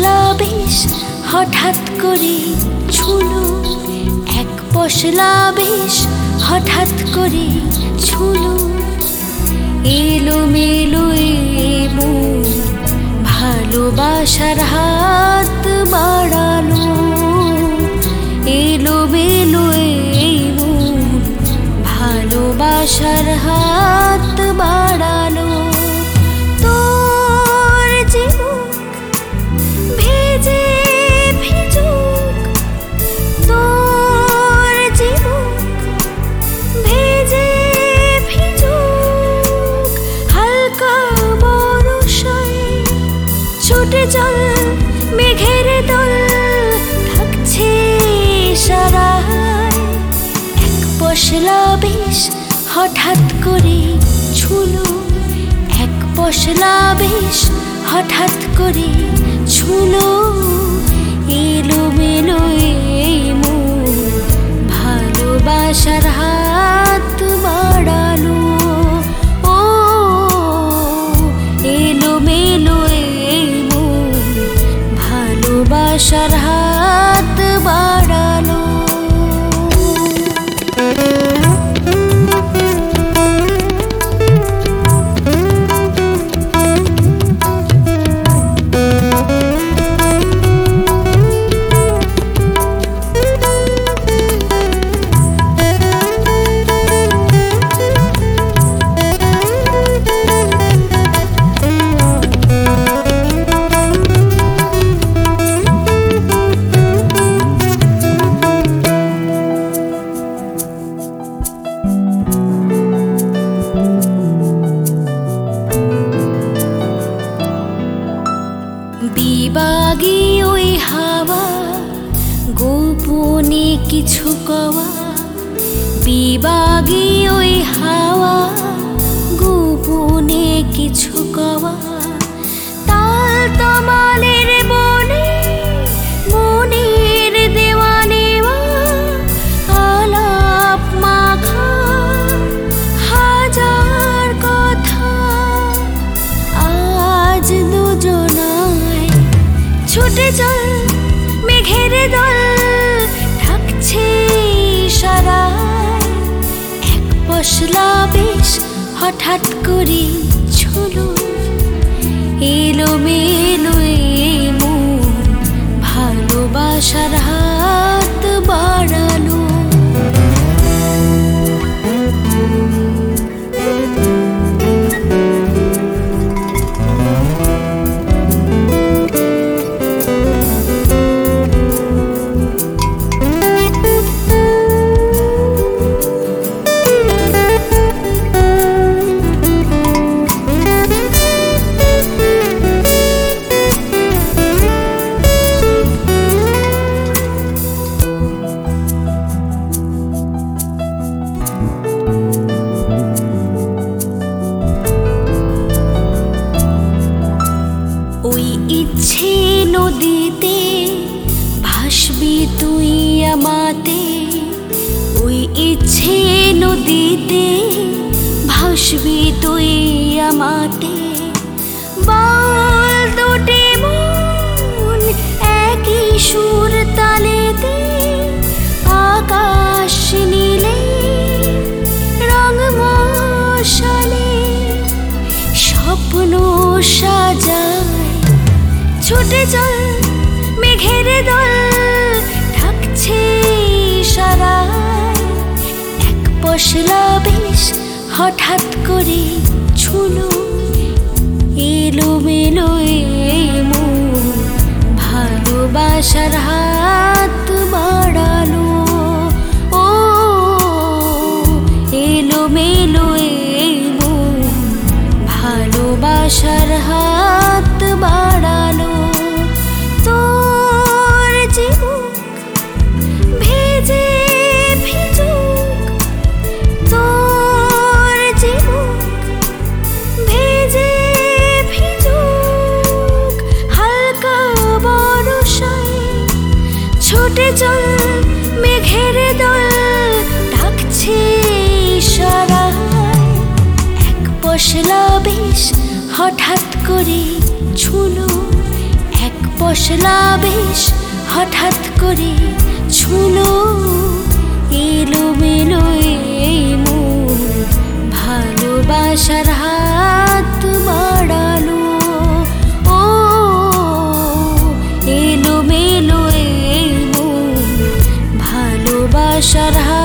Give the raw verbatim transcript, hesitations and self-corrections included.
পশলা বেশ হঠাৎ করে ছুলো, এক পশলা বেশ হঠাৎ করে ছুলো। এলো মেলো মন ভালোবাসার হাত বাড়ালো, এলো মেলো মন ভালোবাসার হাত বাড়ালো। তোর জীবন ভেজে ভিজুক, তোর জীবন ভেজে ভিজুক, হালকা বর্ষায় ছুটে চল মেঘের দল, থাকছে সারায়। এক পশলা বেশ হঠাৎ করে ছুলো, এক পশলা বেশ হঠাৎ করে ছুলো। এলো মেলো মন ভালোবাসার হাত বাড়ালো, ও এলো মেলো মন ভালোবাসার হাত বাড়ালো। বিবাগী ওই হাওয়া গোপনে কিছু কওয়া, বিবাগী ওই হাওয়া গোপনে কিছু কওয়া। তাল তমালের বনে মনের দেওয়া নেওয়া, আলাপ মাখা হাজার কথা। আজ দুজনায় ছুটে চল মেঘের দল, থাকছে সারায়। এক পশলা বেশ হঠাৎ করে ছুলো, এলো মেলো মন ভালোবাসার হাত বাড়ালো। ওই ইচ্ছে নদীতে ভাসবি তুই আমাতে, ওই ইচ্ছে নদীতে ভাসবি তুই আমাতে। বল দুটি মন একই সুর তালেতে, আকাশ নীলে রং মশালে স্বপ্ন সাজায়। ছুটে চল মেঘের দল, থাকছে সারায়। এক পশলা বেশ হঠাৎ করে ছুলো, এলো মেলো মন ভালোবাসার হাত বাড়ালো, ও এলো মেলো মন ভালোবাসার হাত বাড়ালো। তোর জীবন ভেজে ভিজুক, তোর জীবন ভেজে ভিজুক, হালকা বর্ষায় ছুটে চল মেঘের দল, ডাকছে সারায়। এক পশলা বেশ হঠাৎ করে ছুলো, এক পশলা বেশ হঠাৎ করে ছুলো এলো মেলো এই মন, ভালোবাসার হাত বাড়ালো। ও এলো মেলো এই মন, ভালোবাসার হাত